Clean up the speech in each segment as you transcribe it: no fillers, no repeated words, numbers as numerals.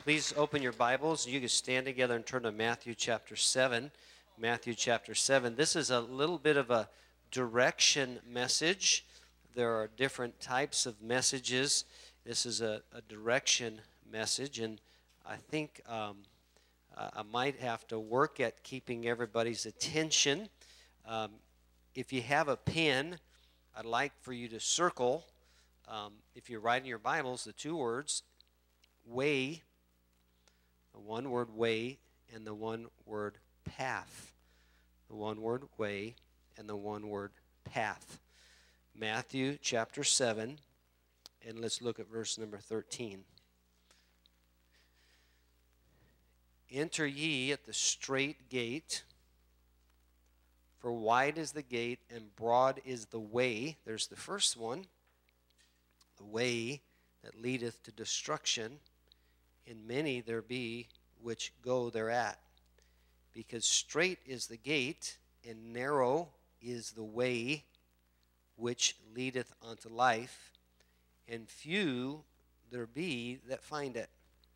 Please open your Bibles. You can stand together and turn to Matthew chapter 7. Matthew chapter 7. This is a little bit of a direction message. There are different types of messages. This is a direction message, and I think I might have to work at keeping everybody's attention. If you have a pen, I'd like for you to circle, if you're writing your Bibles, the two words, way, the one word way, and the one word path. The one word way and the one word path. Matthew chapter 7, and let's look at verse number 13. Enter ye at the strait gate, for wide is the gate and broad is the way. There's the first one. The way that leadeth to destruction, and many there be which go thereat. Because strait is the gate, and narrow is the way which leadeth unto life, and few there be that find it.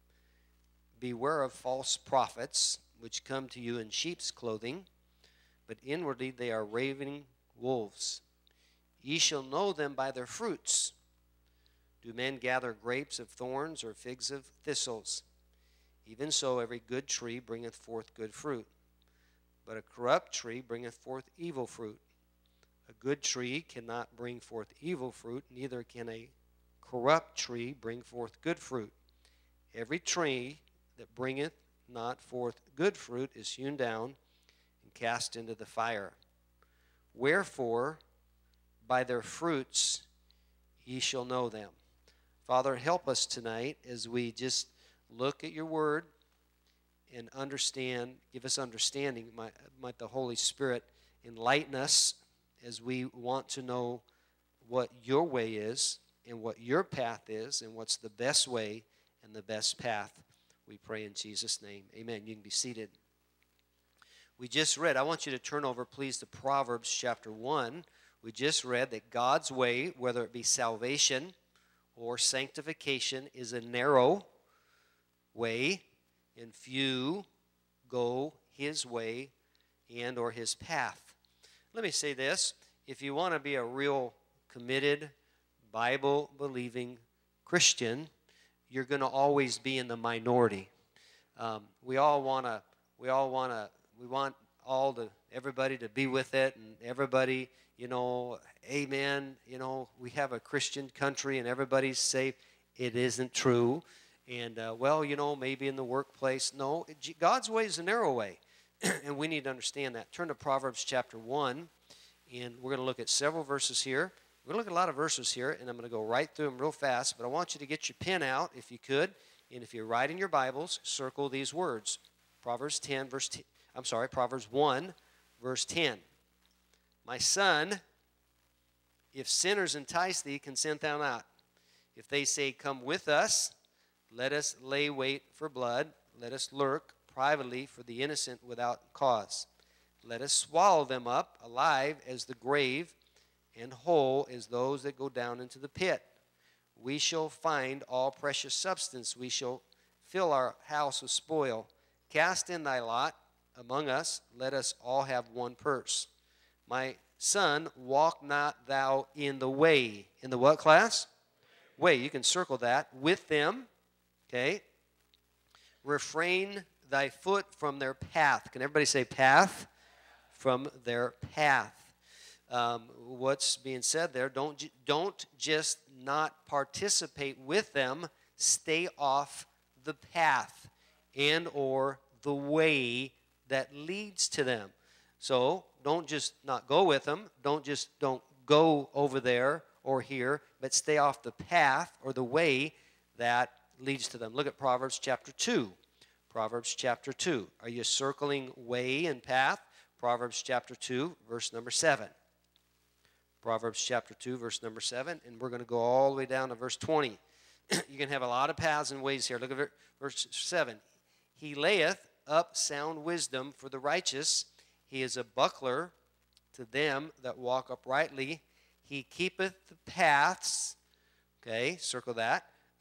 Beware of false prophets, which come to you in sheep's clothing, but inwardly they are ravening wolves. Ye shall know them by their fruits. Do men gather grapes of thorns or figs of thistles? Even so every good tree bringeth forth good fruit, but a corrupt tree bringeth forth evil fruit. A good tree cannot bring forth evil fruit, neither can a corrupt tree bring forth good fruit. Every tree that bringeth not forth good fruit is hewn down and cast into the fire. Wherefore, by their fruits ye shall know them. Father, help us tonight as we just look at your word and understand, give us understanding. Might the Holy Spirit enlighten us as we want to know what your way is and what your path is and what's the best way and the best path. We pray in Jesus' name. Amen. You can be seated. We just read, I want you to turn over, please, to Proverbs chapter 1. We just read that God's way, whether it be salvation or sanctification, is a narrow way, and few go his way and or his path. Let me say this. If you want to be a real committed, Bible-believing Christian, you're going to always be in the minority. We want everybody to be with it, and everybody, amen, we have a Christian country and everybody's safe. It isn't true. And, maybe in the workplace. No, God's way is a narrow way, and we need to understand that. Turn to Proverbs chapter 1, and we're going to look at several verses here. We're going to look at a lot of verses here, and I'm going to go right through them real fast, but I want you to get your pen out if you could, and if you're writing your Bibles, circle these words. Proverbs 1, verse 10. My son, if sinners entice thee, consent thou not. If they say, come with us, let us lay wait for blood. Let us lurk privately for the innocent without cause. Let us swallow them up alive as the grave, and whole as those that go down into the pit. We shall find all precious substance. We shall fill our house with spoil. Cast in thy lot among us. Let us all have one purse. My son, walk not thou in the way. In the what class? Way. You can circle that. With them. Okay. Refrain thy foot from their path. Can everybody say path? From their path. What's being said there, don't just not participate with them. Stay off the path and or the way that leads to them. So don't just not go with them. Don't go over there or here, but stay off the path or the way that leads to them. Look at Proverbs chapter 2. Proverbs chapter 2. Are you circling way and path? Proverbs chapter 2, verse number 7. Proverbs chapter 2, verse number 7, and we're going to go all the way down to verse 20. You can have a lot of paths and ways here. Look at verse 7. He layeth up sound wisdom for the righteous. He is a buckler to them that walk uprightly. He keepeth the paths, okay, circle that,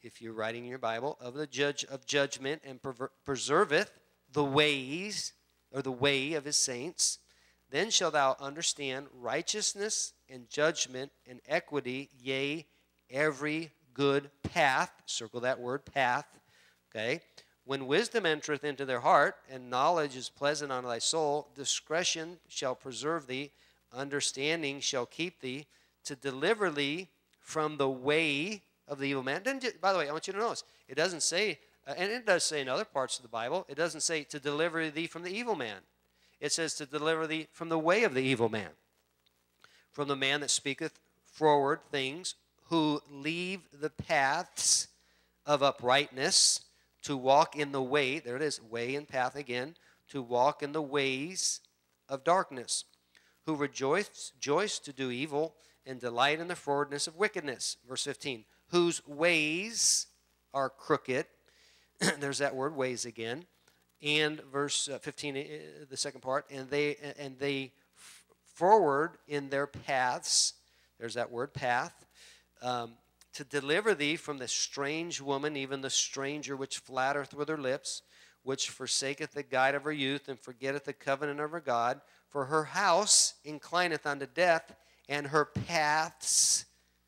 if you're writing your Bible, of the judge of judgment, and preserveth the ways, or the way of his saints. Then shalt thou understand righteousness and judgment and equity, yea, every good path. Circle that word, path. Okay? When wisdom entereth into their heart, and knowledge is pleasant unto thy soul, discretion shall preserve thee, understanding shall keep thee, to deliver thee from the way of the evil man. By the way, I want you to notice, it doesn't say, and it does say in other parts of the Bible, it doesn't say to deliver thee from the evil man. It says to deliver thee from the way of the evil man, from the man that speaketh forward things, who leave the paths of uprightness, to walk in the way, there it is, way and path again, to walk in the ways of darkness, who rejoice to do evil, and delight in the forwardness of wickedness. Verse 15, whose ways are crooked. There's that word, ways again. And verse 15, the second part, and they forward in their paths. There's that word, path. To deliver thee from the strange woman, even the stranger which flattereth with her lips, which forsaketh the guide of her youth, and forgetteth the covenant of her God. For her house inclineth unto death, and her paths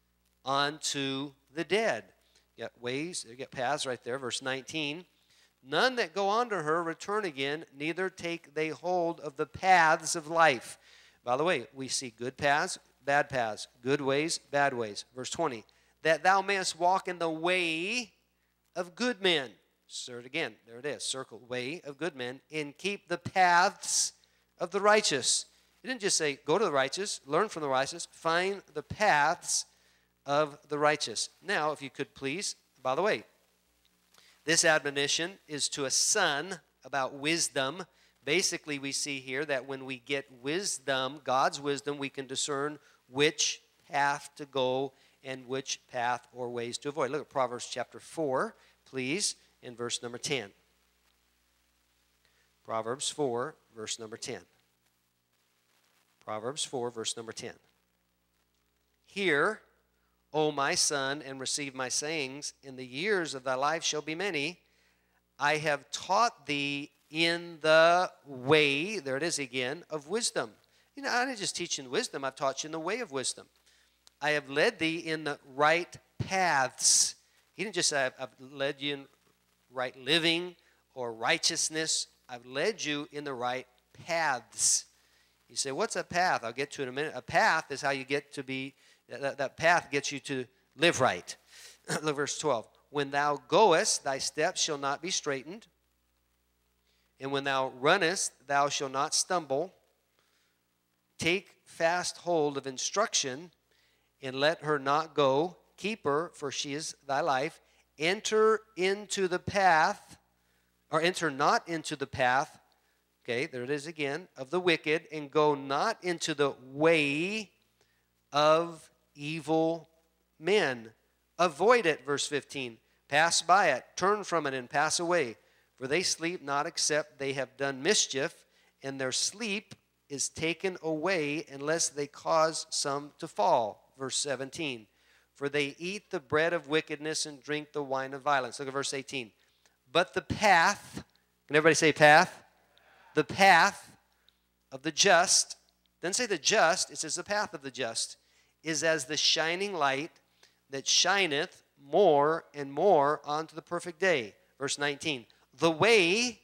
unto the dead. You got ways, you got paths right there. Verse 19. None that go unto her return again, neither take they hold of the paths of life. By the way, we see good paths, good ways, bad ways. Verse 20. That thou mayest walk in the way of good men. Sir, again, there it is, circle, way of good men, and keep the paths of the righteous. It didn't just say, go to the righteous, learn from the righteous, find the paths of the righteous. Now, if you could please, by the way, this admonition is to a son about wisdom. Basically, we see here that when we get wisdom, God's wisdom, we can discern which path to go and which path or ways to avoid. Look at Proverbs chapter 4, please, in verse number 10. Proverbs 4, verse number 10. Proverbs 4, verse number 10. Hear, O my son, and receive my sayings. In the years of thy life shall be many. I have taught thee in the way, there it is again, of wisdom. You know, I didn't just teach you in wisdom, I've taught you in the way of wisdom. I have led thee in the right paths. He didn't just say, I've led you in right living or righteousness. I've led you in the right paths. You say, what's a path? I'll get to it in a minute. A path is how you get to be, that path gets you to live right. Look, verse 12. When thou goest, thy steps shall not be straitened. And when thou runnest, thou shalt not stumble. Take fast hold of instruction, and let her not go. Keep her, for she is thy life. Enter into the path, or enter not into the path, okay, there it is again, of the wicked, and go not into the way of evil men. Avoid it, verse 15. Pass by it, turn from it, and pass away. For they sleep not except they have done mischief, and their sleep is taken away unless they cause some to fall. Verse 17. For they eat the bread of wickedness and drink the wine of violence. Look at verse 18. But the path, can everybody say path? The path of the just, doesn't say the just, it says the path of the just, is as the shining light that shineth more and more unto the perfect day. Verse 19. The way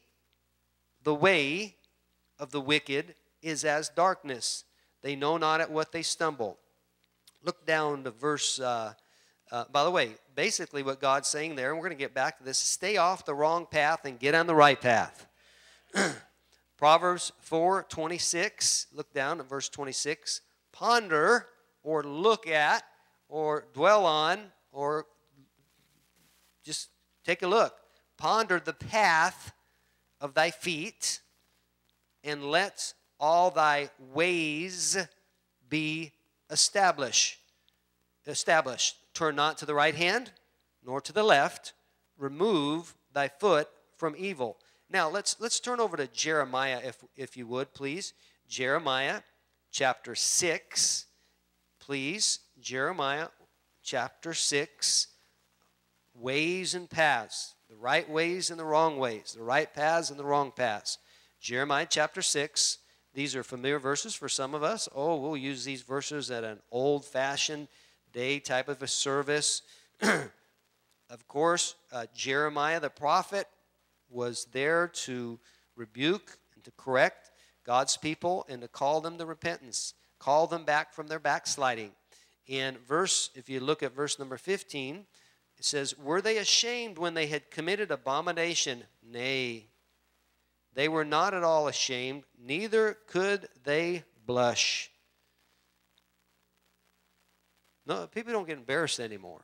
of the wicked is as darkness. They know not at what they stumble. Look down to verse, by the way, basically what God's saying there, and we're going to get back to this, stay off the wrong path and get on the right path. Proverbs 4:26, look down at verse 26. Ponder or look at or dwell on or just take a look. Ponder the path of thy feet, and let all thy ways be established. Turn not to the right hand, nor to the left. Remove thy foot from evil. Now, let's turn over to Jeremiah, if you would, please. Jeremiah chapter 6, please. Jeremiah chapter 6. Ways and paths. The right ways and the wrong ways. The right paths and the wrong paths. Jeremiah chapter 6. These are familiar verses for some of us. Oh, we'll use these verses at an old-fashioned day type of a service. Of course, Jeremiah the prophet was there to rebuke and to correct God's people and to call them to repentance, call them back from their backsliding. If you look at verse number 15, it says, "Were they ashamed when they had committed abomination? Nay, they were not at all ashamed, neither could they blush." No, people don't get embarrassed anymore.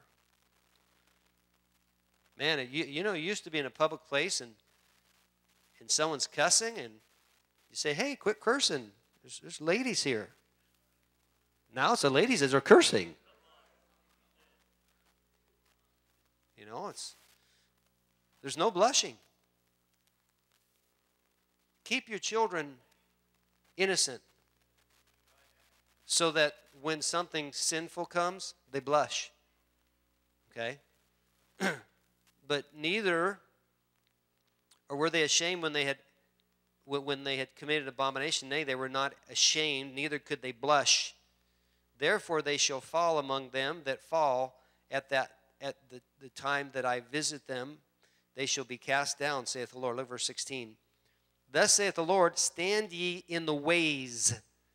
Man, you used to be in a public place and someone's cussing and you say, "Hey, quit cursing. There's ladies here." Now it's the ladies that are cursing. There's no blushing. Keep your children innocent so that when something sinful comes, they blush. Okay? But neither, or were they ashamed when they had committed abomination? Nay, they were not ashamed, neither could they blush. Therefore they shall fall among them that fall at the time that I visit them. They shall be cast down, saith the Lord. Look, verse 16. Thus saith the Lord, stand ye in the ways,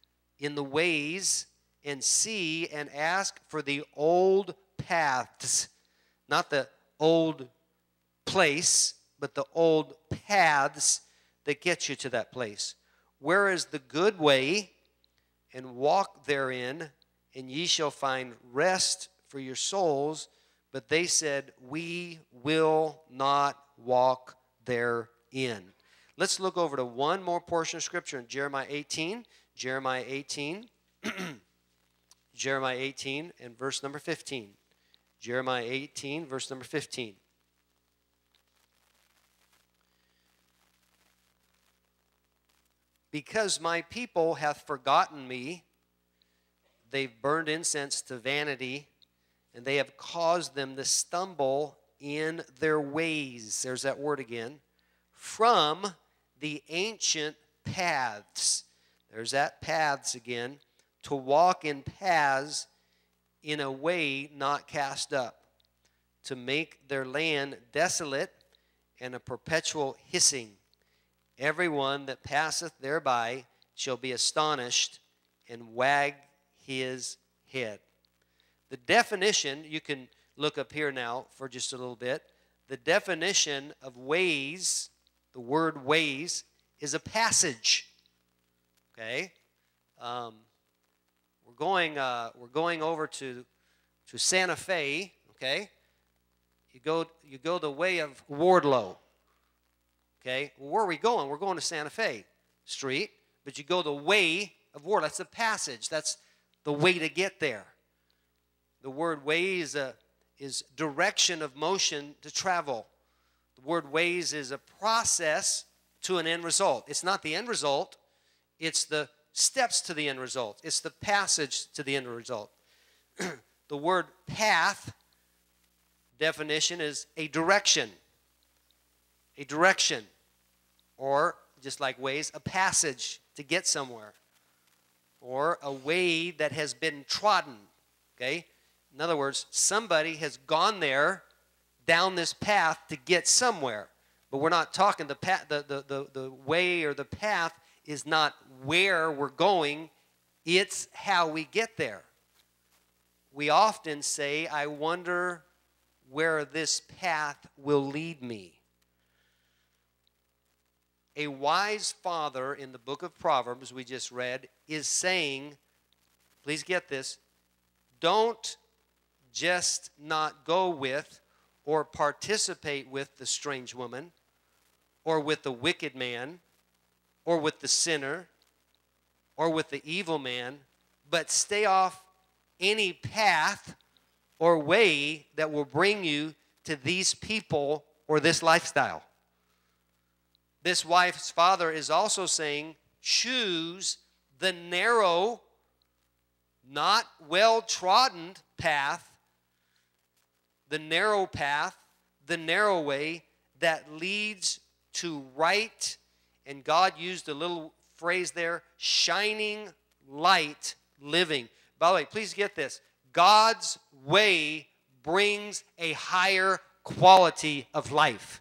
and see and ask for the old paths, not the old place, but the old paths that get you to that place. Where is the good way, and walk therein, and ye shall find rest for your souls. But they said, we will not walk therein. Let's look over to one more portion of Scripture in Jeremiah 18. Jeremiah 18. Jeremiah 18 and verse number 15. Jeremiah 18, verse number 15. Because my people hath forgotten me, they've burned incense to vanity, and they have caused them to stumble in their ways. There's that word again. From the ancient paths. There's that paths again. To walk in paths in a way not cast up. To make their land desolate and a perpetual hissing. Everyone that passeth thereby shall be astonished and wag his head. The definition, you can look up here now for just a little bit. The definition of ways, the word ways, is a passage. Okay? We're going over to Santa Fe. Okay? You go the way of Wardlow. Okay? Well, where are we going? We're going to Santa Fe Street, but you go the way of Wardlow. That's a passage. That's the way to get there. The word ways is direction of motion to travel. The word ways is a process to an end result. It's not the end result. It's the steps to the end result. It's the passage to the end result. The word path, definition, is a direction. A direction. Or, just like ways, a passage to get somewhere. Or a way that has been trodden. Okay? In other words, somebody has gone there down this path to get somewhere. But we're not talking the way or the path is not where we're going. It's how we get there. We often say, I wonder where this path will lead me. A wise father in the book of Proverbs we just read is saying, please get this, don't just not go with or participate with the strange woman or with the wicked man or with the sinner or with the evil man, but stay off any path or way that will bring you to these people or this lifestyle. This wife's father is also saying, choose the narrow, not well-trodden path, the narrow path the narrow way that leads to right, and God used a little phrase there, shining light living. By the way, please get this. God's way brings a higher quality of life.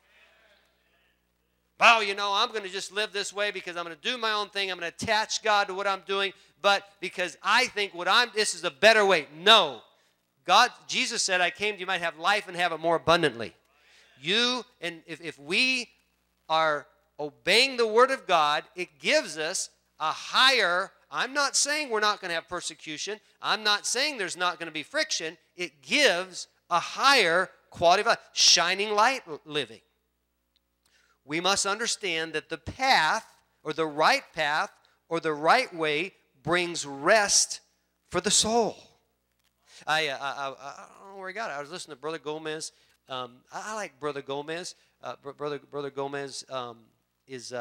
Well, I'm going to just live this way because I'm going to do my own thing. I'm going to attach God to what I'm doing, but because I think this is a better way. No. Jesus said, I came that you might have life and have it more abundantly. If we are obeying the word of God, it gives us a higher, I'm not saying we're not going to have persecution. I'm not saying there's not going to be friction. It gives a higher quality of life, shining light living. We must understand that the path, or the right way, brings rest for the soul. I don't know where he got it. I was listening to Brother Gomez. I like Brother Gomez. Brother Gomez he's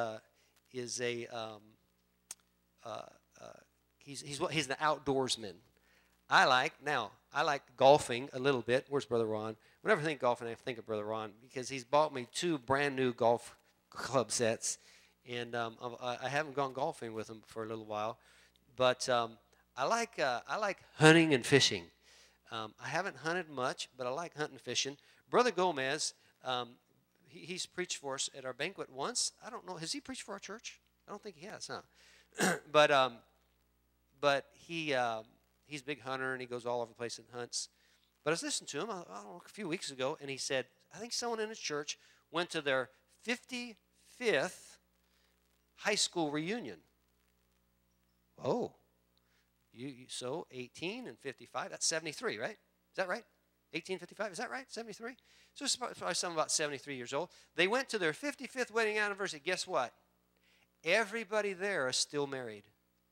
an outdoorsman. I like golfing a little bit. Where's Brother Ron? Whenever I think golfing, I think of Brother Ron because he's bought me 2 brand new golf club sets, and I haven't gone golfing with him for a little while. But I like hunting and fishing. I haven't hunted much, but I like hunting and fishing. Brother Gomez, he's preached for us at our banquet once. I don't know. Has he preached for our church? I don't think he has, huh? But he's a big hunter, and he goes all over the place and hunts. But I was listening to him, I don't know, a few weeks ago, and he said, I think someone in his church went to their 55th high school reunion. Oh. So 18 and 55, that's 73, right? Is that right? 1855, is that right? 73? So it's probably someone about 73 years old. They went to their 55th wedding anniversary. Guess what? Everybody there is still married.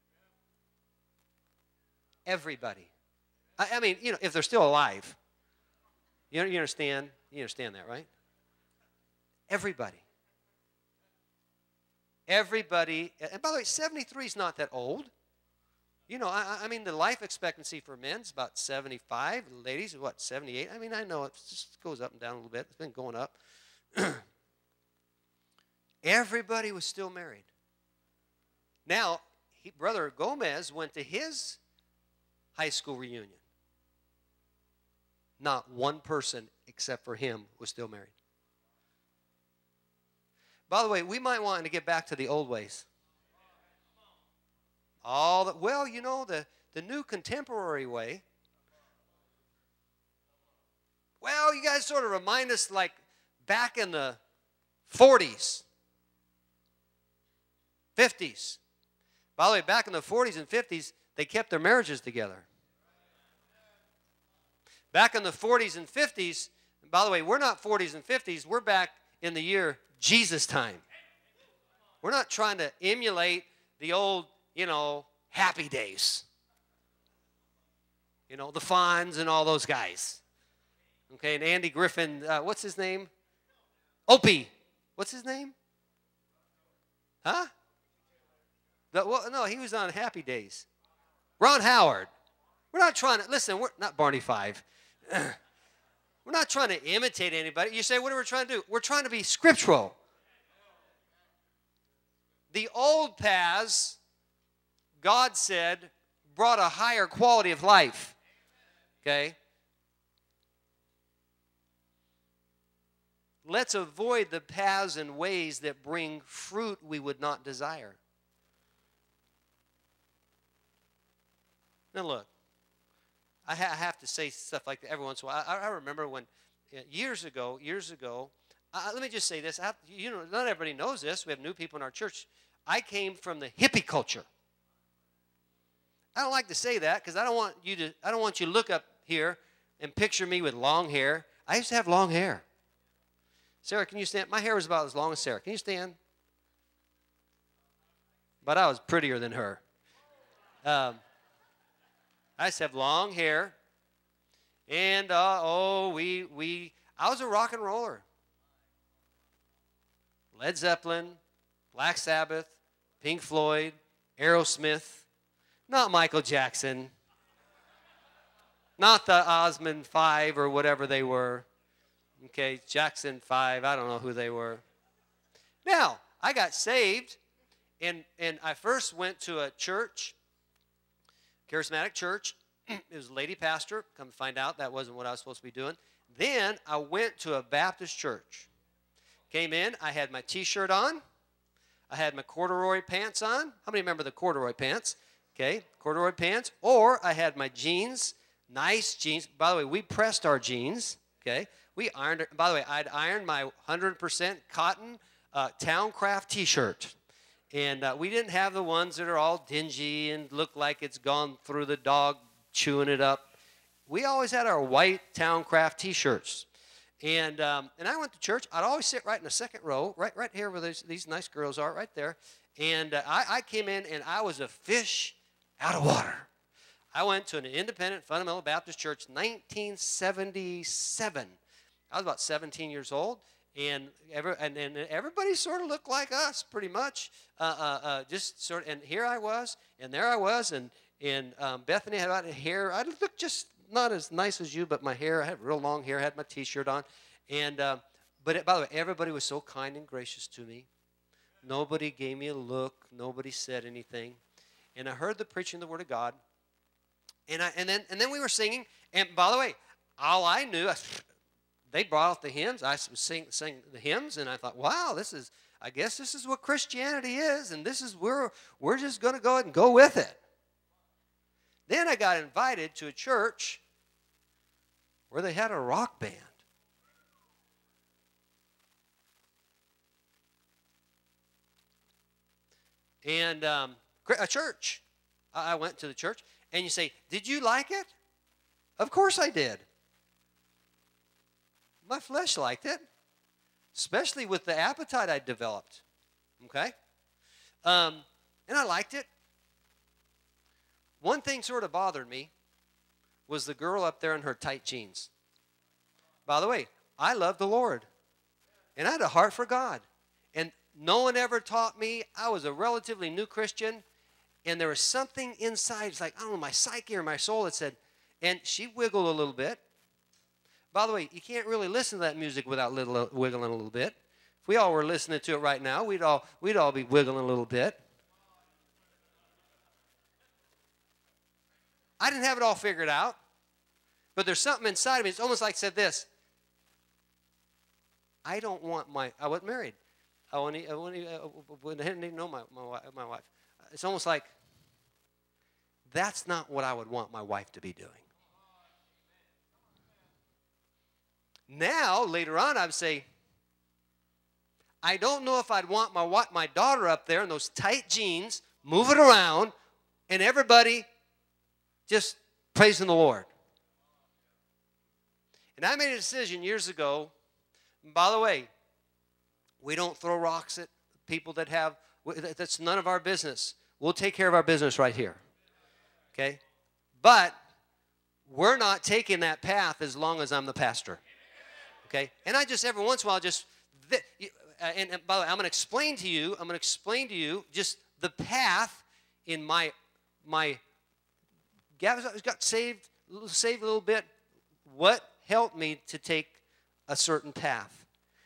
Everybody. I mean, if they're still alive. You understand? You understand that, right? Everybody. Everybody. And by the way, 73 is not that old. I mean, the life expectancy for men is about 75. Ladies, 78? I mean, I know it just goes up and down a little bit. It's been going up. Everybody was still married. Now, Brother Gomez went to his high school reunion. Not one person except for him was still married. By the way, we might want to get back to the old ways. The new contemporary way. Well, you guys sort of remind us like back in the 40s, 50s. By the way, back in the 40s and 50s, they kept their marriages together. Back in the 40s and 50s, and by the way, we're not 40s and 50s, we're back in the year Jesus time. We're not trying to emulate the old, happy days. The Fonz and all those guys. Okay, and Andy Griffin, what's his name? Opie. What's his name? Huh? No, he was on Happy Days. Ron Howard. We're not trying to, listen, we're not Barney Five. We're not trying to imitate anybody. You say, what are we trying to do? We're trying to be scriptural. The old paths, God said, brought a higher quality of life. Okay? Let's avoid the paths and ways that bring fruit we would not desire. Now look, I have to say stuff like that every once in a while. I remember when, years ago, let me just say this. Not everybody knows this. We have new people in our church. I came from the hippie culture. I don't like to say that because I don't want you to look up here and picture me with long hair. I used to have long hair. Sarah, can you stand? My hair was about as long as Sarah. Can you stand? But I was prettier than her. I used to have long hair. And, I was a rock and roller. Led Zeppelin, Black Sabbath, Pink Floyd, Aerosmith, not Michael Jackson, not the Osmond 5 or whatever they were. Okay, Jackson 5, I don't know who they were. Now, I got saved, and I first went to a church, charismatic church. It was a lady pastor. Come to find out, that wasn't what I was supposed to be doing. Then I went to a Baptist church. Came in, I had my T-shirt on. I had my corduroy pants on. How many remember the corduroy pants? Okay, corduroy pants. Or I had my jeans, nice jeans. By the way, we pressed our jeans, okay? We ironed it. By the way, I'd ironed my 100% cotton Towncraft T-shirt. And we didn't have the ones that are all dingy and look like it's gone through the dog chewing it up. We always had our white Towncraft T-shirts. And I went to church. I'd always sit right in the second row, right here where these nice girls are, right there. And I came in, and I was a fish out of water. I went to an independent fundamental Baptist church, 1977. I was about 17 years old, and everybody sort of looked like us, pretty much. Just sort of, and here I was, and there I was, and Bethany had hair. I looked just not as nice as you, but my hair, I had real long hair, I had my T-shirt on. And by the way, everybody was so kind and gracious to me. Nobody gave me a look. Nobody said anything. And I heard the preaching of the Word of God. And then we were singing. And by the way, all I knew, they brought out the hymns. I was sing the hymns, and I thought, wow, I guess this is what Christianity is, and this is we're just going to go ahead and go with it. Then I got invited to a church where they had a rock band. And a church. I went to the church, and you say, did you like it? Of course I did. My flesh liked it, especially with the appetite I developed. Okay? And I liked it. One thing sort of bothered me was the girl up there in her tight jeans. By the way, I love the Lord, and I had a heart for God. And no one ever taught me. I was a relatively new Christian, and there was something inside. It's like, I don't know, my psyche or my soul that said, and she wiggled a little bit. By the way, you can't really listen to that music without wiggling a little bit. If we all were listening to it right now, we'd all be wiggling a little bit. I didn't have it all figured out, but there's something inside of me. It's almost like said this. I don't want I wasn't married. I didn't know my wife. It's almost like that's not what I would want my wife to be doing. Now, later on, I would say, I don't know if I'd want my daughter up there in those tight jeans, moving around, and everybody just praising the Lord. And I made a decision years ago. And by the way, we don't throw rocks at people that's none of our business. We'll take care of our business right here. Okay? But we're not taking that path as long as I'm the pastor. Okay? And I just, every once in a while, and by the way, I'm going to explain to you just the path in my got saved a little bit. What helped me to take a certain path?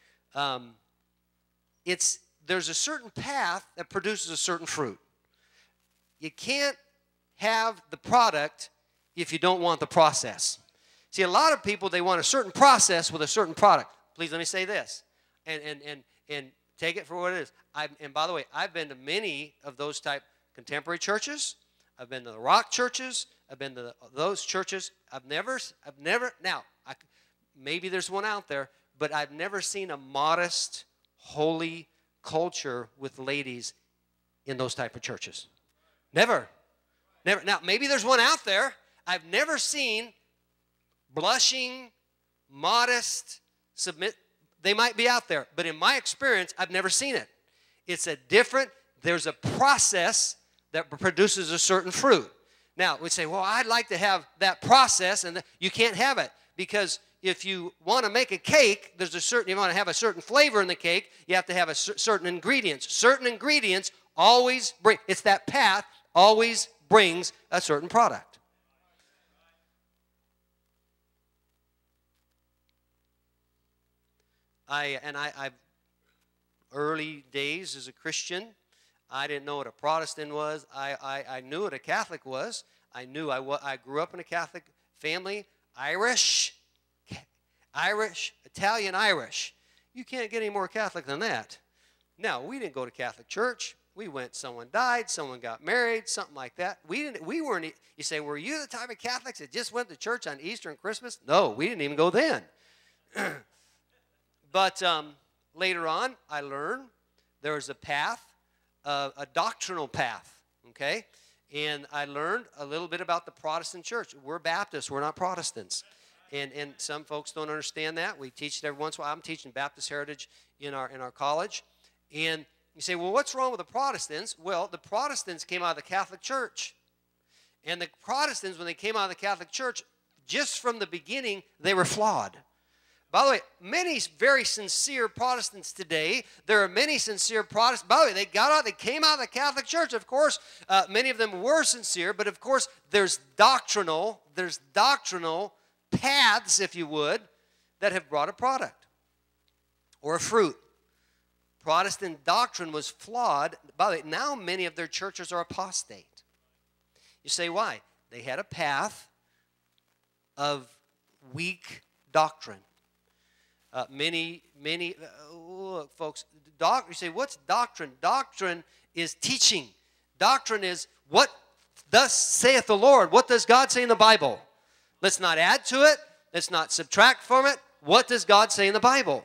There's a certain path that produces a certain fruit. You can't have the product if you don't want the process. See, a lot of people, they want a certain process with a certain product. Please let me say this, and take it for what it is. And by the way, I've been to many of those type contemporary churches. I've been to the rock churches. I've been to those churches. Maybe there's one out there, but I've never seen a modest, holy culture with ladies in those type of churches. Never. Now, maybe there's one out there. I've never seen blushing, modest, submit. They might be out there, but in my experience, I've never seen it. There's a process that produces a certain fruit. Now, we say, well, I'd like to have that process, and you can't have it because if you want to make a cake, you want to have a certain flavor in the cake, you have to have certain ingredients. Certain ingredients it's that path always brings a certain product. I've early days as a Christian, I didn't know what a Protestant was. I knew what a Catholic was. I grew up in a Catholic family, Irish, Italian, Irish. You can't get any more Catholic than that. Now, we didn't go to Catholic church. We went, someone died, someone got married, something like that. We weren't, you say, were you the type of Catholics that just went to church on Easter and Christmas? No, we didn't even go then. But later on, I learned there was a path, a doctrinal path, okay? And I learned a little bit about the Protestant church. We're Baptists, we're not Protestants. And some folks don't understand that. We teach it every once in a while. I'm teaching Baptist Heritage in our college. And you say, well, what's wrong with the Protestants? Well, the Protestants came out of the Catholic Church. And the Protestants, when they came out of the Catholic Church, just from the beginning, they were flawed. By the way, many very sincere Protestants today, there are many sincere Protestants. By the way, they came out of the Catholic Church. Of course, many of them were sincere, but of course, there's doctrinal paths, if you would, that have brought a product or a fruit. Protestant doctrine was flawed. By the way, now many of their churches are apostate. You say, why? They had a path of weak doctrine. Look, folks, you say, what's doctrine? Doctrine is teaching. Doctrine is what thus saith the Lord. What does God say in the Bible? Let's not add to it. Let's not subtract from it. What does God say in the Bible?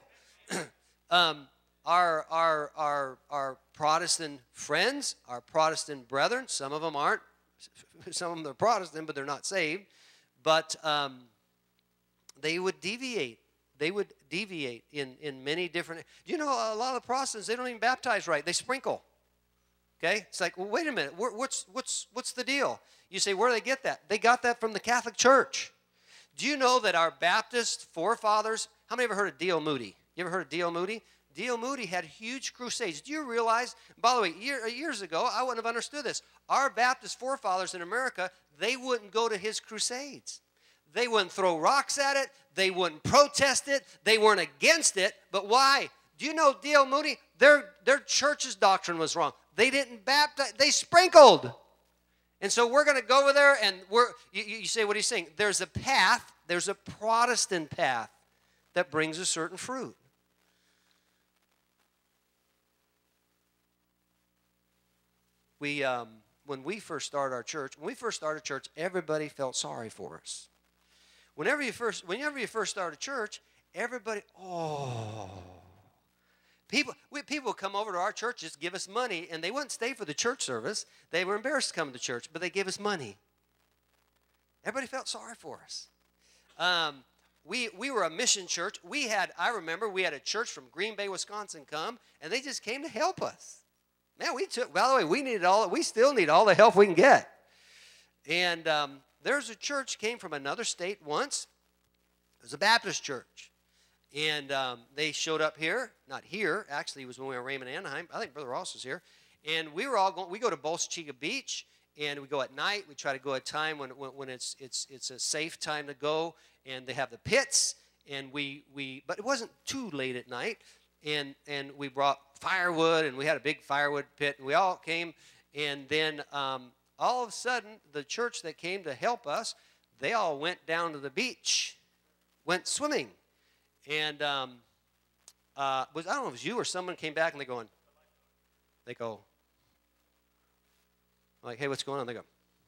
Our Protestant friends, our Protestant brethren, some of them aren't. Some of them are Protestant, but they're not saved. But they would deviate. They would deviate in many different. You know, a lot of the Protestants, they don't even baptize right. They sprinkle. Okay? It's like, well, wait a minute. What's the deal? You say, where do they get that? They got that from the Catholic Church. Do you know that our Baptist forefathers, how many ever heard of D.L. Moody? You ever heard of D.L. Moody? D.L. Moody had huge crusades. Do you realize, by the way, years ago, I wouldn't have understood this. Our Baptist forefathers in America, they wouldn't go to his crusades. They wouldn't throw rocks at it. They wouldn't protest it. They weren't against it. But why? Do you know D.L. Moody? Their church's doctrine was wrong. They didn't baptize. They sprinkled. And so we're going to go over there and you say, what he's saying? There's a path. There's a Protestant path that brings a certain fruit. When we first started our church, everybody felt sorry for us. Whenever you first start a church, everybody, people would come over to our churches, give us money, and they wouldn't stay for the church service. They were embarrassed to come to church, but they gave us money. Everybody felt sorry for us. We were a mission church. I remember we had a church from Green Bay, Wisconsin come, and they just came to help us. Man, by the way, we still need all the help we can get. And there's a church came from another state once. It was a Baptist church. And they showed up here. Not here. Actually, it was when we were in Raymond, Anaheim. I think Brother Ross was here. And we go to Bolsa Chica Beach, and we go at night. We try to go at a time when it's a safe time to go. And they have the pits. And but it wasn't too late at night. And we brought firewood, and we had a big firewood pit, and we all came, and then all of a sudden, the church that came to help us, they all went down to the beach, went swimming, and I don't know if it was you or someone came back, and they go, like, hey, what's going on? They go,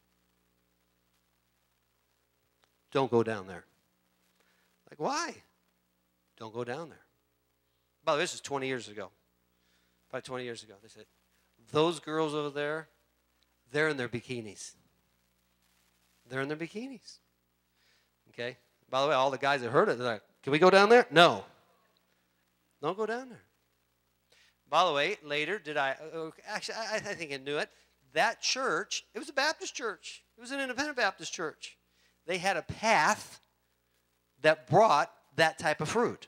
don't go down there. Like, why? Don't go down there. By the way, this is 20 years ago. About 20 years ago. They said, those girls over there, they're in their bikinis. They're in their bikinis. Okay? By the way, all the guys that heard it, they're like, can we go down there? No. Don't go down there. By the way, later, actually, I think I knew it. That church, it was a Baptist church. It was an independent Baptist church. They had a path that brought that type of fruit.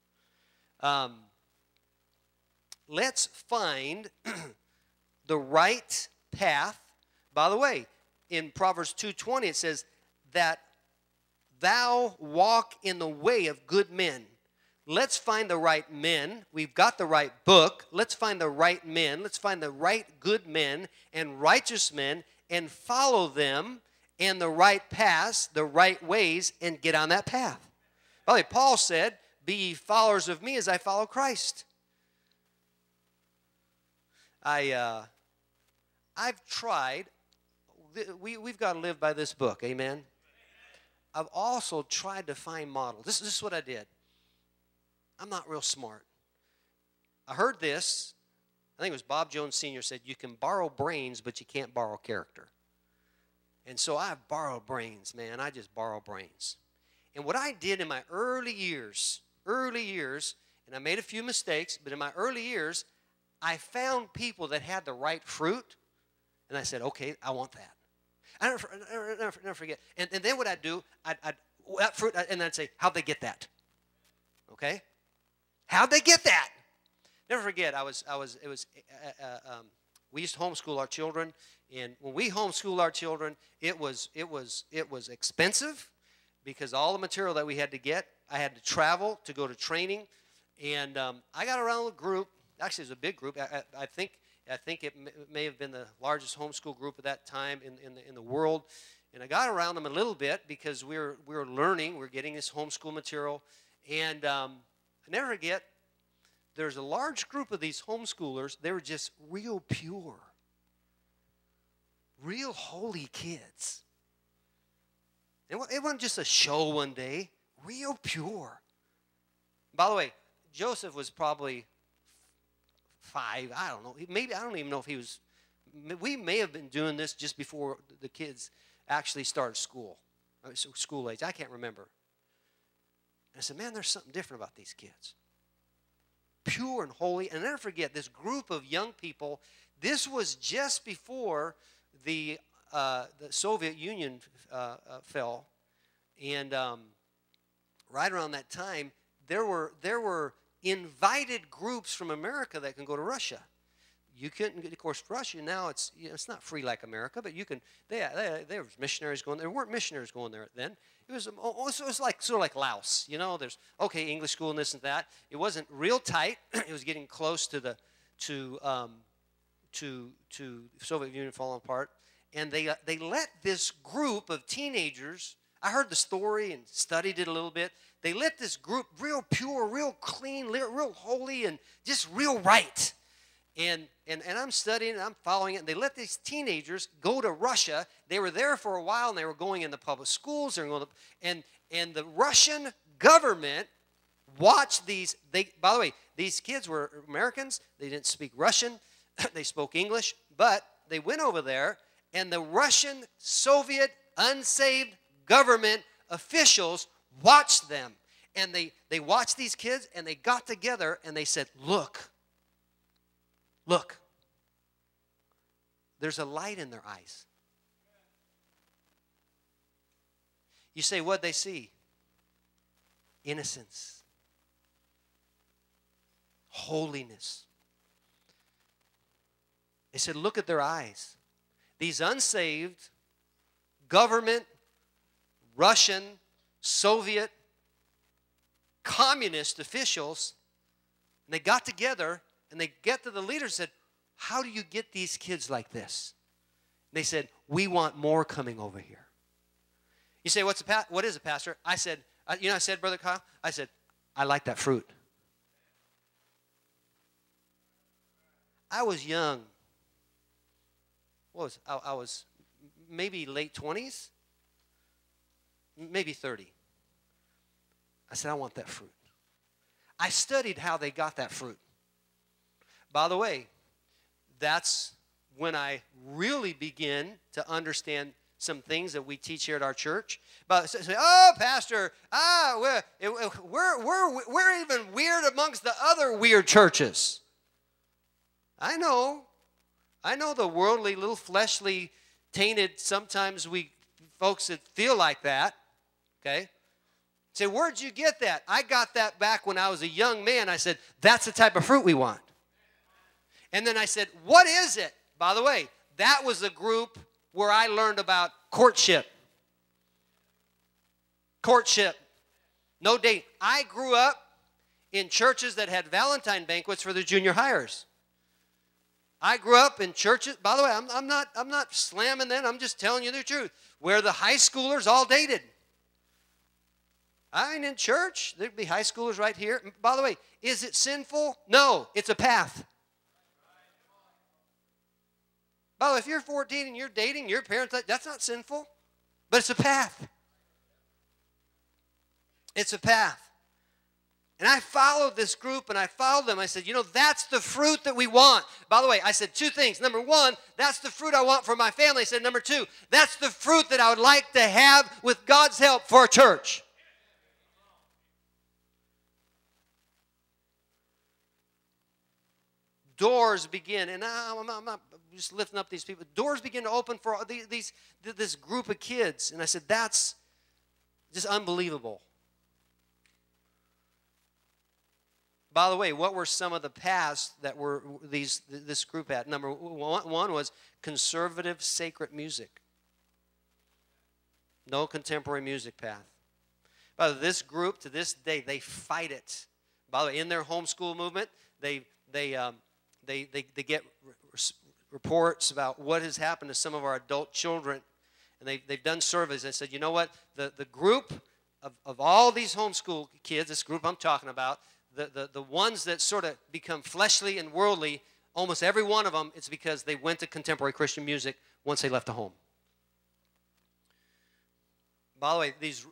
Let's find the right path. By the way, in Proverbs 2:20 it says that thou walk in the way of good men, let's find the right men. We've got the right book. Let's find the right men. Let's find the right good men and righteous men and follow them in the right paths, the right ways, and get on that path. By the way, Paul said, be ye followers of me as I follow Christ. I've tried. We've got to live by this book, amen? I've also tried to find models. This is what I did. I'm not real smart. I heard this. I think it was Bob Jones Sr. said, you can borrow brains, but you can't borrow character. And so I've borrowed brains, man. I just borrow brains. And what I did in my early years, and I made a few mistakes, but in my early years, I found people that had the right fruit, and I said, okay, I want that. I never forget. And then what I'd do, that fruit, and I'd say, how'd they get that? Okay? How'd they get that? Never forget, we used to homeschool our children, and when we homeschooled our children, it was expensive because all the material that we had to get, I had to travel to go to training, and I got around a group. Actually, it was a big group. I think it may have been the largest homeschool group at that time in the world, and I got around them a little bit because we were learning, we were getting this homeschool material, and I never forget. There's a large group of these homeschoolers. They were just real pure, real holy kids. It wasn't just a show one day. Real pure. By the way, Joseph was probably 5. I don't know. Maybe I don't even know if he was. We may have been doing this just before the kids actually started school age. I can't remember. And I said, man, there's something different about these kids. Pure and holy. And never forget, this group of young people, this was just before the Soviet Union fell. And right around that time, there were invited groups from America that can go to Russia. You couldn't, of course, Russia now, it's not free like America, but you can, there was missionaries going there. There weren't missionaries going there then. It was like sort of like Laos, there's, okay, English school and this and that. It wasn't real tight. It was getting close to the Soviet Union falling apart. And they let this group of teenagers, I heard the story and studied it a little bit. They let this group, real pure, real clean, real holy, and just real right. And I'm studying, and I'm following it, and they let these teenagers go to Russia. They were there for a while, and they were going into public schools. And the Russian government watched these. By the way, these kids were Americans. They didn't speak Russian. They spoke English. But they went over there, and the Russian, Soviet, unsaved government officials watched them. And they watched these kids, and they got together, and they said, look, there's a light in their eyes. You say, what'd they see? Innocence. Holiness. They said, look at their eyes. These unsaved, government, Russian, Soviet, communist officials, and they got together, and they get to the leaders and said, how do you get these kids like this? And they said, we want more coming over here. You say, what is a pastor? I said, I said, Brother Kyle, I said, I like that fruit. I was young. I was maybe late 20s, maybe 30. I said, I want that fruit. I studied how they got that fruit. By the way, that's when I really begin to understand some things that we teach here at our church. But say, oh, Pastor, we're even weird amongst the other weird churches. I know the worldly, little fleshly, tainted, sometimes we folks that feel like that, okay? Say, where'd you get that? I got that back when I was a young man. I said, that's the type of fruit we want. And then I said, what is it? By the way, that was the group where I learned about courtship. Courtship. No date. I grew up in churches that had Valentine banquets for their junior hires. I grew up in churches, by the way, I'm not slamming them, I'm just telling you the truth, where the high schoolers all dated. I mean, in church, there'd be high schoolers right here. By the way, is it sinful? No, it's a path. By the way, if you're 14 and you're dating, your parents, that's not sinful, but it's a path. It's a path. And I followed this group, and I followed them. I said, that's the fruit that we want. By the way, I said two things. Number one, that's the fruit I want for my family. I said, number two, that's the fruit that I would like to have with God's help for a church. Doors begin, and I'm not just lifting up these people. Doors begin to open for this group of kids. And I said, that's just unbelievable. By the way, what were some of the paths that were this group at? Number one was conservative sacred music. No contemporary music path. By the way, this group to this day, they fight it. By the way, in their homeschool movement, they get reports about what has happened to some of our adult children. And they've done surveys. They said, you know what? The group of all these homeschool kids, this group I'm talking about, the ones that sort of become fleshly and worldly, almost every one of them, it's because they went to contemporary Christian music once they left the home. By the way, these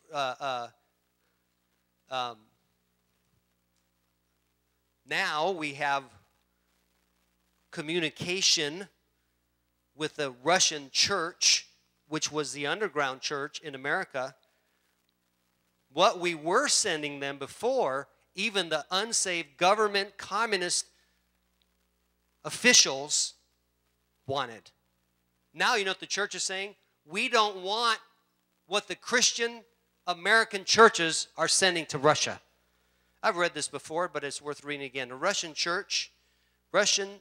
now we have communication with the Russian church, which was the underground church in America. What we were sending them before, even the unsaved government communist officials wanted. Now you know what the church is saying? We don't want what the Christian American churches are sending to Russia. I've read this before, but it's worth reading again. The Russian church, Russian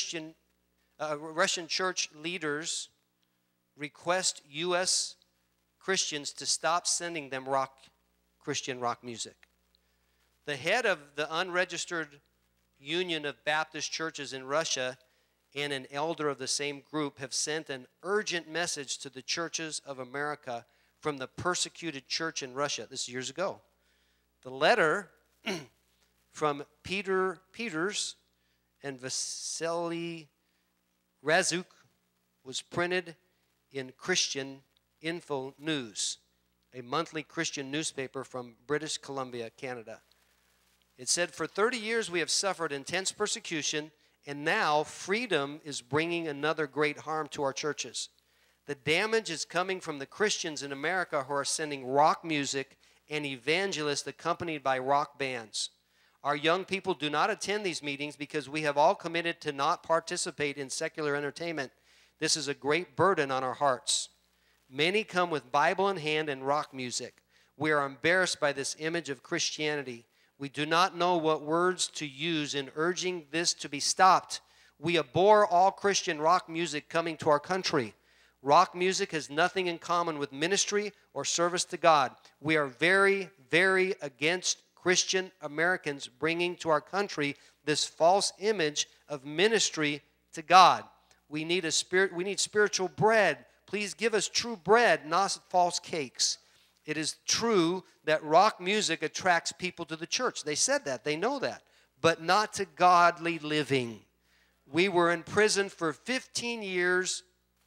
church leaders request U.S. Christians to stop sending them Christian rock music. The head of the unregistered Union of Baptist Churches in Russia and an elder of the same group have sent an urgent message to the churches of America from the persecuted church in Russia. This is years ago. The letter from Peter Peters and Vasily Razuk was printed in Christian Info News, a monthly Christian newspaper from British Columbia, Canada. It said, for 30 years we have suffered intense persecution, and now freedom is bringing another great harm to our churches. The damage is coming from the Christians in America who are sending rock music and evangelists accompanied by rock bands. Our young people do not attend these meetings because we have all committed to not participate in secular entertainment. This is a great burden on our hearts. Many come with Bible in hand and rock music. We are embarrassed by this image of Christianity. We do not know what words to use in urging this to be stopped. We abhor all Christian rock music coming to our country. Rock music has nothing in common with ministry or service to God. We are very, very against Christian Americans bringing to our country this false image of ministry to God. We need spiritual bread. Please give us true bread, not false cakes. It is true that rock music attracts people to the church. They said that. They know that. But not to godly living. We were in prison for 15 years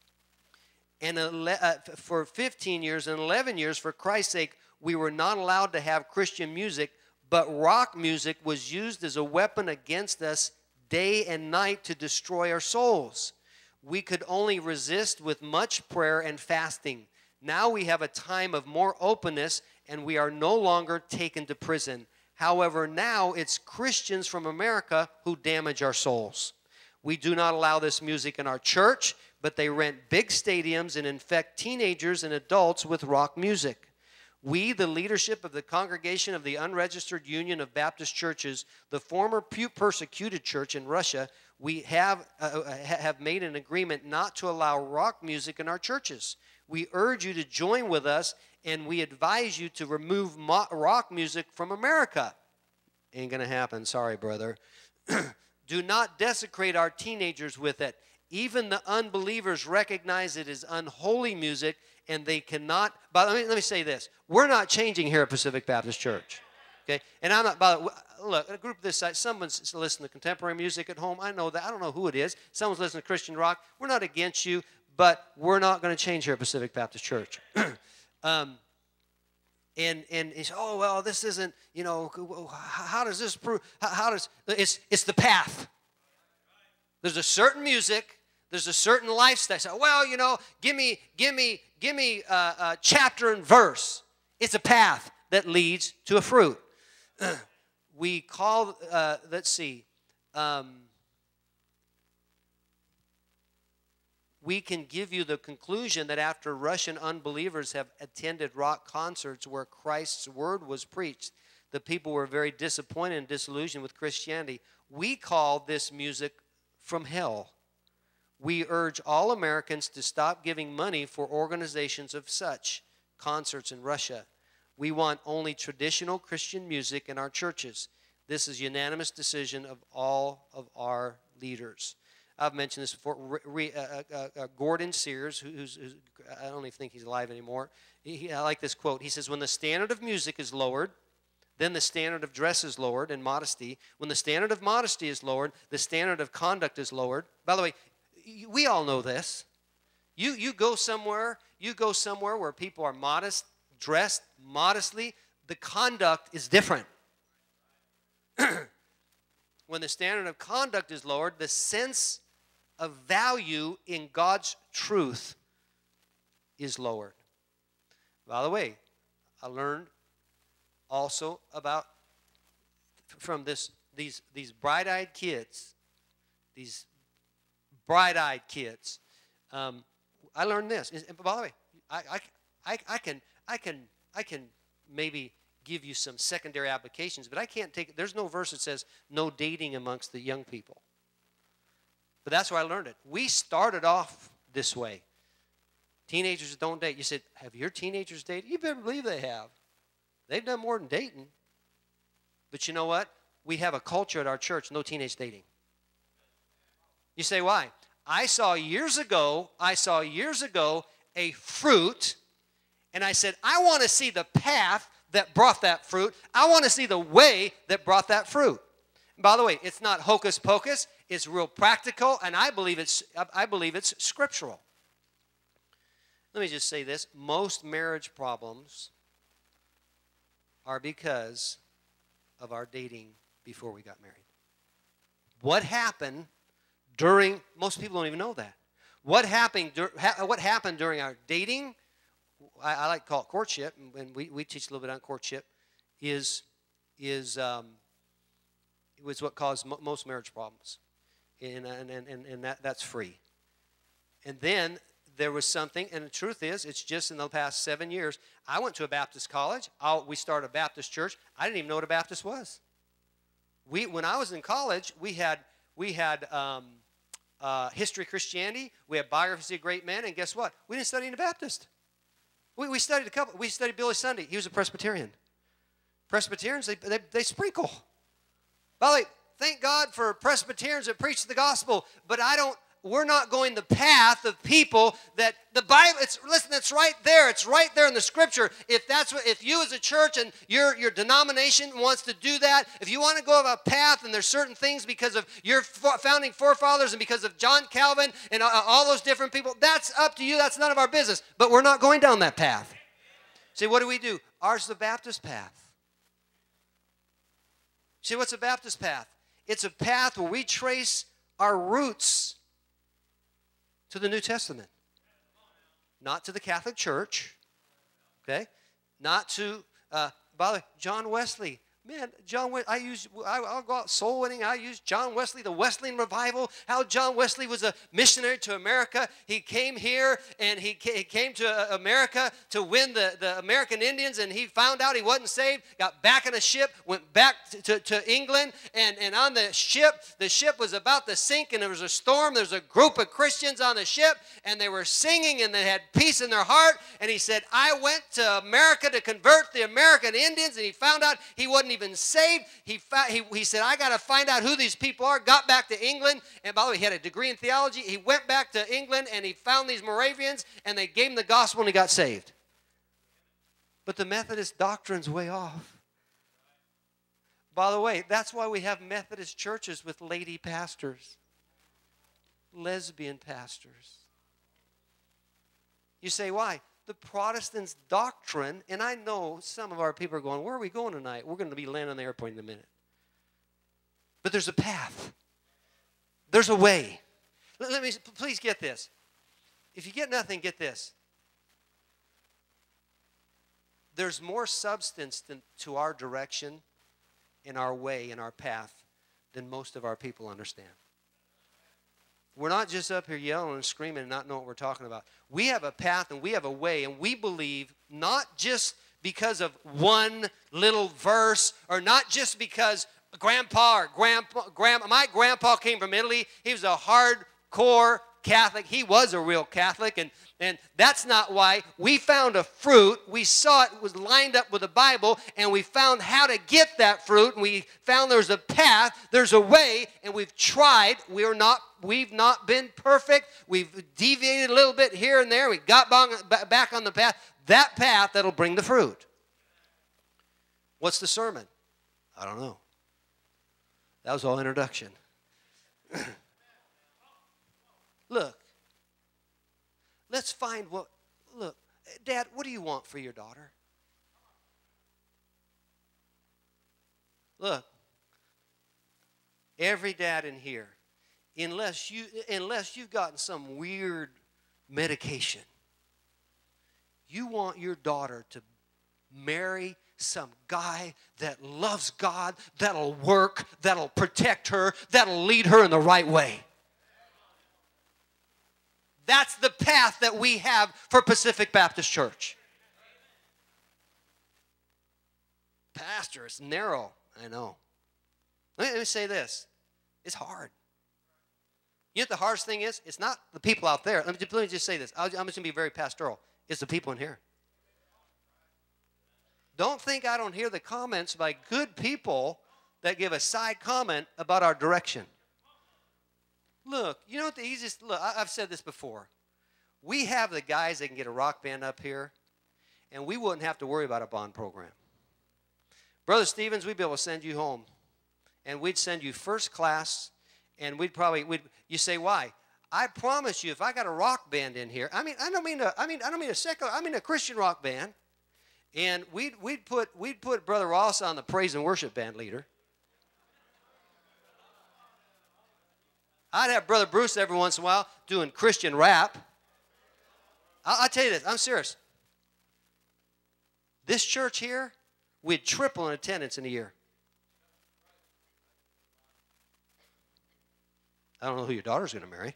and 11 years, for Christ's sake, we were not allowed to have Christian music, but rock music was used as a weapon against us day and night to destroy our souls. We could only resist with much prayer and fasting. Now we have a time of more openness, and we are no longer taken to prison. However, now it's Christians from America who damage our souls. We do not allow this music in our church, but they rent big stadiums and infect teenagers and adults with rock music. We, the leadership of the Congregation of the Unregistered Union of Baptist Churches, the former persecuted church in Russia, we have made an agreement not to allow rock music in our churches. We urge you to join with us, and we advise you to remove rock music from America. Ain't going to happen. Sorry, brother. Do not desecrate our teenagers with it. Even the unbelievers recognize it as unholy music, and they cannot. But let me say this. We're not changing here at Pacific Baptist Church. Okay? And I'm not, look, a group this size, someone's listening to contemporary music at home. I know that. I don't know who it is. Someone's listening to Christian rock. We're not against you, but we're not going to change here at Pacific Baptist Church. And he said, oh, well, this isn't, you know, how does this prove, it's the path. There's a certain music, there's a certain lifestyle. So, well, you know, give me a chapter and verse. It's a path that leads to a fruit. We call, let's see, we can give you the conclusion that after Russian unbelievers have attended rock concerts where Christ's word was preached, the people were very disappointed and disillusioned with Christianity. We call this music from hell. We urge all Americans to stop giving money for organizations of such concerts in Russia. We want only traditional Christian music in our churches. This is a unanimous decision of all of our leaders. I've mentioned this before. Gordon Sears, who's I don't even think he's alive anymore. I like this quote. He says, when the standard of music is lowered, then the standard of dress is lowered and modesty. When the standard of modesty is lowered, the standard of conduct is lowered. By the way, we all know this. You go somewhere where people are modest, dressed modestly, the conduct is different. When the standard of conduct is lowered, the sense of value in God's truth is lowered. By the way, I learned also about from these bright-eyed kids, I learned this. And by the way, I can maybe give you some secondary applications, but I can't take. There's no verse that says no dating amongst the young people. But that's where I learned it. We started off this way. Teenagers don't date. You said, have your teenagers dated? You better believe they have. They've done more than dating. But you know what? We have a culture at our church, no teenage dating. You say, why? I saw years ago a fruit, and I said, I want to see the path that brought that fruit. I want to see the way that brought that fruit. And by the way, it's not hocus pocus. It's real practical, and I believe it's scriptural. Let me just say this. Most marriage problems are because of our dating before we got married. What happened during, most people don't even know that. What happened during our dating, I like to call it courtship, and we teach a little bit on courtship, was what caused most marriage problems. And that's free. And then there was something, and the truth is, it's just in the past 7 years. I went to a Baptist college. We started a Baptist church. I didn't even know what a Baptist was. When I was in college, we had history of Christianity. We had biography of great men, and guess what? We didn't study in a Baptist. We studied a couple. We studied Billy Sunday. He was a Presbyterian. Presbyterians, they sprinkle. By the way, thank God for Presbyterians that preach the gospel, but we're not going the path of people that the Bible, listen, that's right there. It's right there in the scripture. If you as a church and your denomination wants to do that, if you want to go a path and there's certain things because of your founding forefathers and because of John Calvin and all those different people, that's up to you. That's none of our business. But we're not going down that path. See, what do? Ours is the Baptist path. See, what's a Baptist path? It's a path where we trace our roots to the New Testament. Not to the Catholic Church. Okay? Not to, by the way, John Wesley. Man, I'll go out soul winning. I use John Wesley, the Wesleyan revival, how John Wesley was a missionary to America. He came here and he came to America to win the American Indians, and he found out he wasn't saved, got back in a ship, went back to England, and on the ship was about to sink, and there was a storm. There was a group of Christians on the ship, and they were singing, and they had peace in their heart, and he said, I went to America to convert the American Indians, and he found out he wasn't even even saved. He said, I got to find out who these people are. Got back to England. And by the way, he had a degree in theology. He went back to England and he found these Moravians and they gave him the gospel and he got saved. But the Methodist doctrine's way off. By the way, that's why we have Methodist churches with lady pastors, lesbian pastors. You say, why? The Protestants' doctrine, and I know some of our people are going, where are we going tonight? We're going to be landing on the airplane in a minute. But there's a path. There's a way. Let me, please get this. If you get nothing, get this. There's more substance to our direction, in our way, in our path, than most of our people understand. We're not just up here yelling and screaming and not knowing what we're talking about. We have a path and we have a way, and we believe not just because of one little verse or not just because my grandpa came from Italy. He was a hardcore Catholic. He was a real Catholic, and that's not why. We found a fruit. We saw it was lined up with the Bible, and we found how to get that fruit, and we found there's a path, there's a way, and we've tried. We've not been perfect. We've deviated a little bit here and there. We got back on the path. That path that'll bring the fruit. What's the sermon? I don't know. That was all introduction. Look, let's find look, Dad, what do you want for your daughter? Look, every dad in here, unless you've gotten some weird medication, you want your daughter to marry some guy that loves God, that'll work, that'll protect her, that'll lead her in the right way. That's the path that we have for Pacific Baptist Church. Pastor, it's narrow. I know. Let me say this. It's hard. You know what the hardest thing is? It's not the people out there. Let me just say this. I'm just going to be very pastoral. It's the people in here. Don't think I don't hear the comments by good people that give a side comment about our direction. Look, you know what the easiest, look, I've said this before. We have the guys that can get a rock band up here, and we wouldn't have to worry about a bond program. Brother Stevens, we'd be able to send you home, and we'd send you first class, and you say, why? I promise you, if I got a rock band in here, I don't mean a secular, I mean a Christian rock band, and we'd put Brother Ross on the praise and worship band leader. I'd have Brother Bruce every once in a while doing Christian rap. I'll tell you this. I'm serious. This church here, we'd triple in attendance in a year. I don't know who your daughter's going to marry.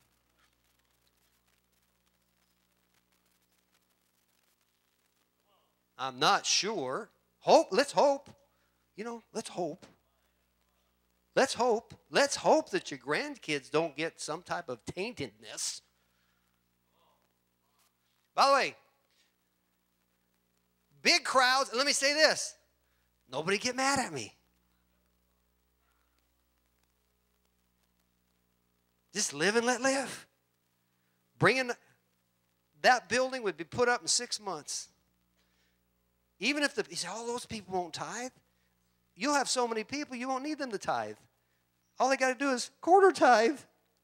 I'm not sure. Let's hope. Let's hope. Let's hope. Let's hope that your grandkids don't get some type of taintedness. By the way, big crowds, let me say this. Nobody get mad at me. Just live and let live. That building would be put up in 6 months. Even if you say, all those people won't tithe. You'll have so many people, you won't need them to tithe. All they got to do is quarter tithe.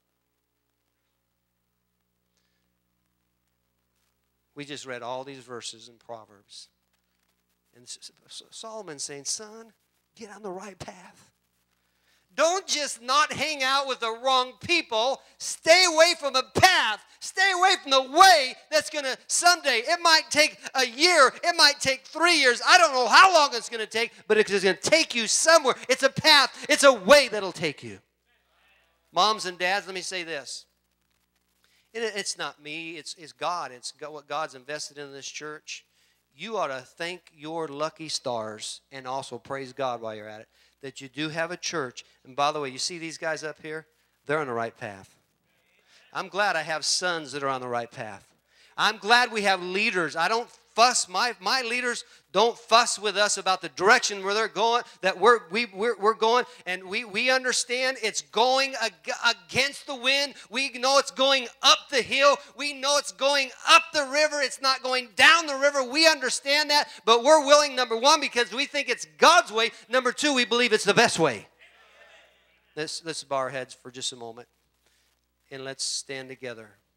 We just read all these verses in Proverbs. And Solomon's saying, son, get on the right path. Don't just not hang out with the wrong people. Stay away from the path. Stay away from the way that's going to someday. It might take a year. It might take 3 years. I don't know how long it's going to take, but it's going to take you somewhere. It's a path. It's a way that'll take you. Moms and dads, let me say this. It's not me. It's God. It's what God's invested in this church. You ought to thank your lucky stars and also praise God while you're at it, that you do have a church. And by the way, you see these guys up here? They're on the right path. I'm glad I have sons that are on the right path. I'm glad we have leaders. I don't fuss. My leaders don't fuss with us about the direction where they're going, that we're going, and we understand it's going against the wind. We know it's going up the hill. We know it's going up the river. It's not going down the river. We understand that, but we're willing, number one, because we think it's God's way. Number two, we believe it's the best way. Let's bow our heads for just a moment, and let's stand together.